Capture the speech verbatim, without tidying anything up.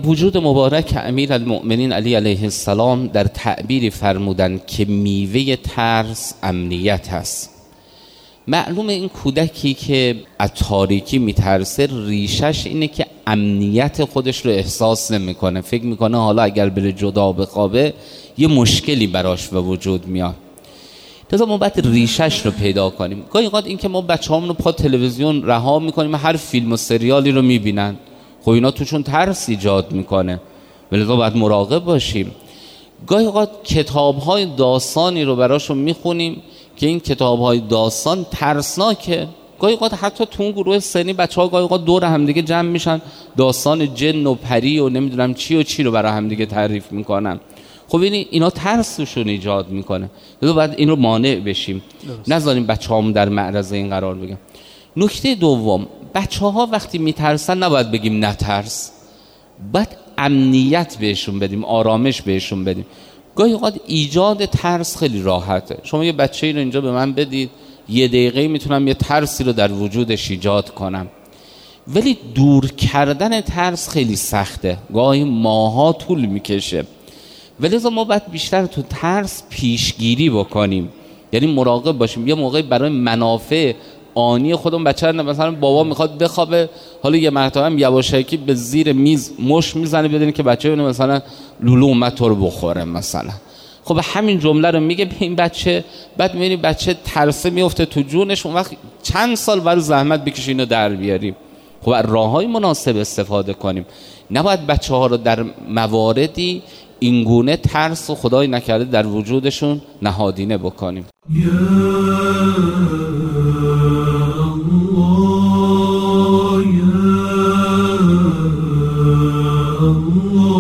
وجود مبارک امیرالمؤمنین علی علیه السلام در تعبیری فرمودن که میوه ترس امنیت هست. معلومه این کودکی که از تاریکی میترسه ریشش اینه که امنیت خودش رو احساس نمیکنه، فکر میکنه حالا اگر بره جدا بخوابه یه مشکلی براش به وجود میاد. لذا ما باید ریشش رو پیدا کنیم. گاهی اوقات این که ما بچه‌هامون رو پا تلویزیون رها میکنیم هر فیلم و سریالی رو میبینن، خب اینا توشون ترس ایجاد میکنه، ولذا باید مراقب باشیم. گاهی اوقات کتاب‌های داستانی رو براشون میخونیم که این کتاب‌های داستان ترسناکه. گاهی اوقات حتی تو اون گروه سنی بچه‌ها گاهی اوقات دور همدیگه جمع میشن داستان جن و پری و نمیدونم چی و چی رو برای همدیگه تعریف میکنن. خب این اینا ترس توشون ایجاد میکنه، لذا باید این رو مانع بشیم، نذاریم بچه‌هامون در معرض این قرار بگیرن. نکته دوم، بچه‌ها وقتی میترسن نباید بگیم نترس، باید امنیت بهشون بدیم، آرامش بهشون بدیم. گاهی اوقات ایجاد ترس خیلی راحته. شما یه بچه‌ای رو اینجا به من بدید، یه دقیقه میتونم یه ترسی رو در وجودش ایجاد کنم، ولی دور کردن ترس خیلی سخته، گاهی ماها طول میکشه. ولی ما باید بیشتر تو ترس پیشگیری بکنیم، یعنی مراقب باشیم. یه موقعی برای منافع آنی خودمون بچه رو مثلا بابا میخواد بخوابه، حالا یه مرتبه هم یواشکی به زیر میز مش میزنه بدونی که بچه ببینه مثلا لولو اومد تو رو بخوره مثلا. خب همین جمله رو میگه به این بچه، بعد میبینی بچه ترسه میفته تو جونش، اون وقت چند سال برای زحمت بکشی اینو در بیاریم. خب راههای مناسب استفاده کنیم، نباید بچه ها رو در مواردی اینگونه ترس و خدای نکرده در وجودشون نهادینه بکنیم. یا الله، یا الله.